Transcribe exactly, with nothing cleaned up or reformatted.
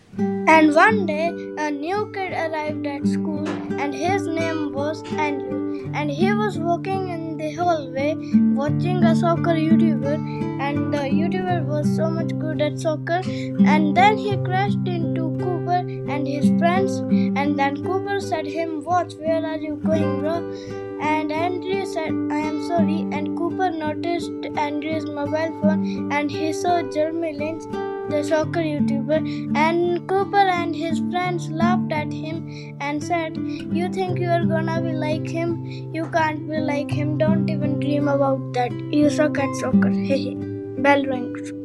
And one day, a new kid arrived at school, and his name was Andrew. And he was walking in the hallway watching a soccer YouTuber, and the YouTuber was so much good at soccer. And then he crashed into Cooper and his friends, and then Cooper said him, "Watch, where are you going, bro?" And Andrew said, "I am sorry." And Cooper noticed Andrew's mobile phone, and he saw Jeremy Lynch, the soccer YouTuber, and Cooper and his friends laughed at him and said, "You think you are gonna be like him? You can't be like him. Don't even dream about that. You suck at soccer." Hehe. Bell rings.